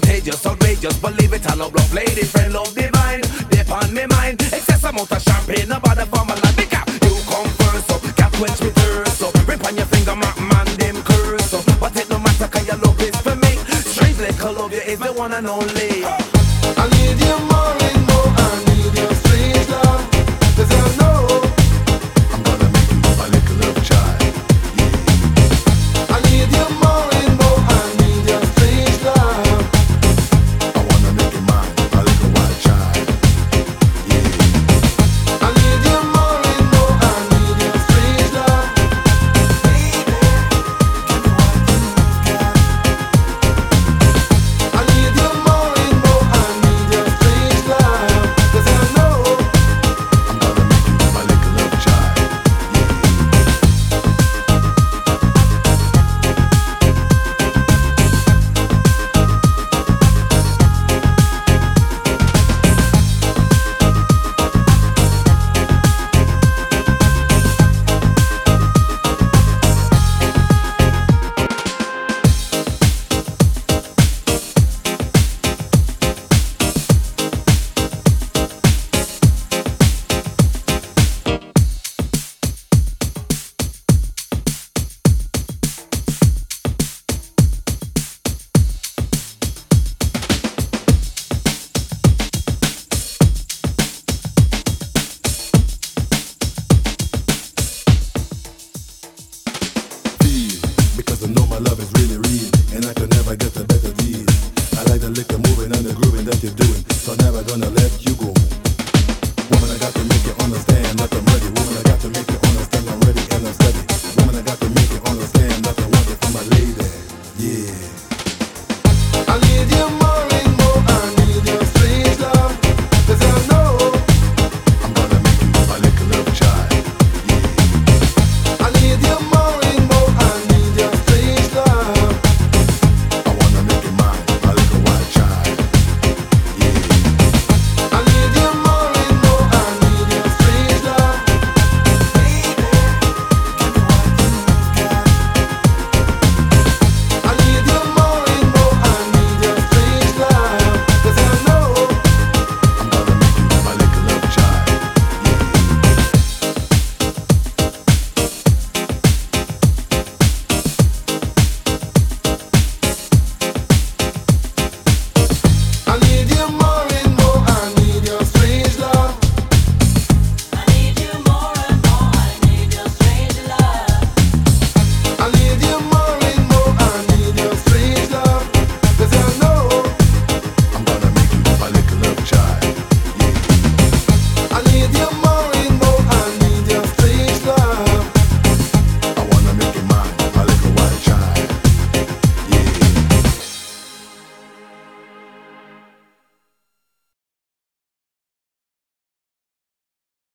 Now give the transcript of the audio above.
contagious, outrageous, believe it, I love love lady, friend, love divine. Dip on me mind, excess amount of champagne, nobody for my life. Pick up, you come first, so can't quench me thirst, so rip on your finger, man, them curse, so but it no matter, cause your love is for me. Strange like I love you is the one and only. I need you more and more, I need your strange love, 'cause I know I'm gonna make you my little love child. Yeah. I need you more and more, I need your strange love. I wanna make you mine, my little wild child. Yeah. I need you more and more, I need your strange love. Baby, give me what you got. I need you more and more, I need your strange love, 'cause I know I'm gonna make you my little love child. Because I know my love is really real, and I can never get a better deal. I like the liquor moving and the grooving that you do.